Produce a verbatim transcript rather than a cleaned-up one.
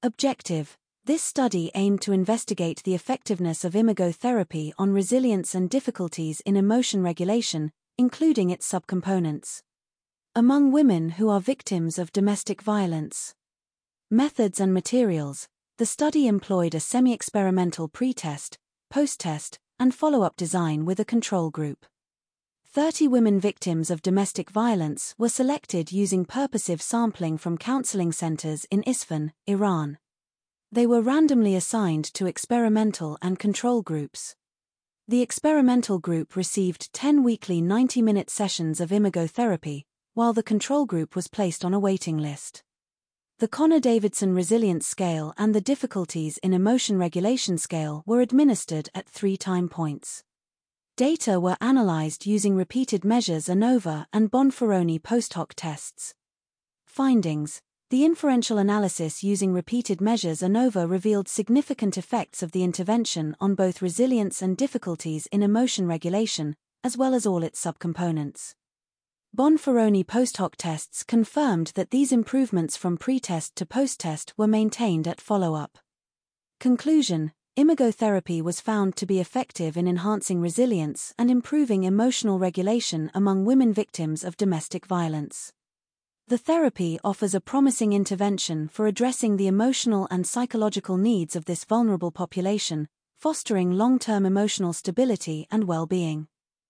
Objective: this study aimed to investigate the effectiveness of imagotherapy on resilience and difficulties in emotion regulation, including its subcomponents, among women who are victims of domestic violence. Methods and materials: the study employed a semi-experimental pre-test, post-test, and follow-up design with a control group. thirty women victims of domestic violence were selected using purposive sampling from counseling centers in Isfahan, Iran. They were randomly assigned to experimental and control groups. The experimental group received ten weekly ninety-minute sessions of imagotherapy, while the control group was placed on a waiting list. The Connor-Davidson Resilience Scale and the Difficulties in Emotion Regulation Scale were administered at three time points. Data were analyzed using repeated measures ANOVA and Bonferroni post-hoc tests. Findings: the inferential analysis using repeated measures ANOVA revealed significant effects of the intervention on both resilience and difficulties in emotion regulation, as well as all its subcomponents. Bonferroni post-hoc tests confirmed that these improvements from pre-test to post-test were maintained at follow-up. Conclusion: imagotherapy was found to be effective in enhancing resilience and improving emotional regulation among women victims of domestic violence. The therapy offers a promising intervention for addressing the emotional and psychological needs of this vulnerable population, fostering long-term emotional stability and well-being.